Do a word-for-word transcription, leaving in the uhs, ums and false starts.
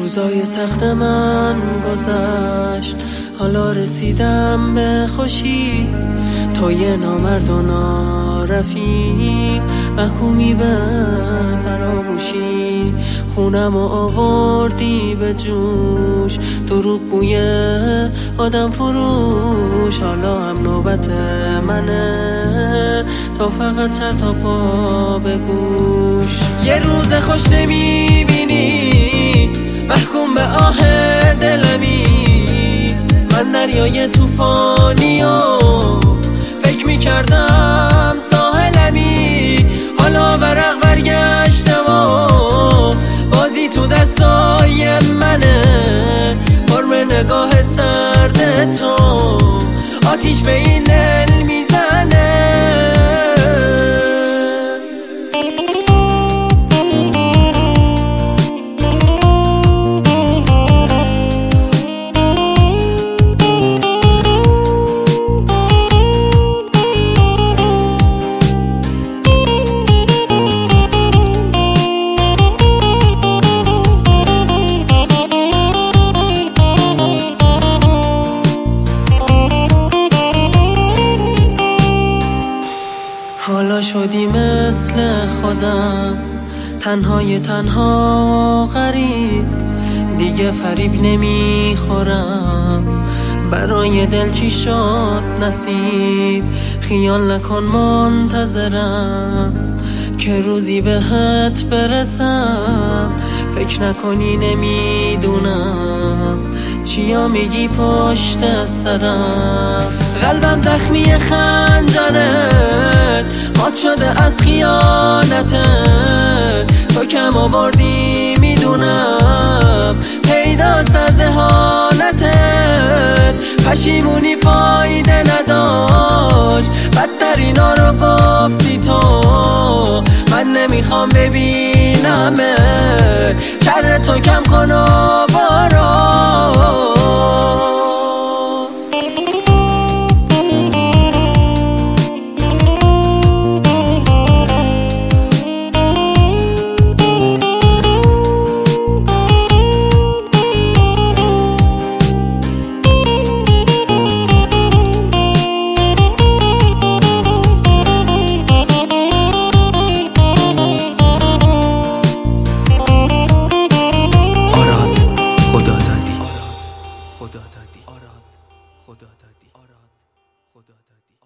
روزای سخت من گذشت، حالا رسیدم به خوشی. تو یه نامرد و نارفیق، محکومی به فراموشی. خونم و آوردی به جوش، دروغ گوی آدم فروش. حالا هم نوبت منه، تا فقط سر تا پا به گوش. یه روز خوش نمیبینی، محکوم به آه دلمی. من دریای توفانی و فکر میکردم ساحلمی. حالا ورق برگشته و بازی تو دستای منه. فرم نگاه سرد تو آتیش به این دل میزنه. حالا شدی مثل خودم، تنهای تنها غریب. دیگه فریب نمیخورم، برای دل چی شد نصیب. خیال نکن منتظرم که روزی بهت برسم. فکر نکنی نمیدونم چیا میگی پشت سرم. قلبم زخمی خنجرت، مات شده از خیانتت. تو کم آوردی میدونم، پیداست از اهانتت. پشیمونی فایده نداشت، بدتر اینا رو گفتی تو. من نمیخوام ببینمت، شر تو کم کن و برو. خدا دادی خدا دادی خدا دادی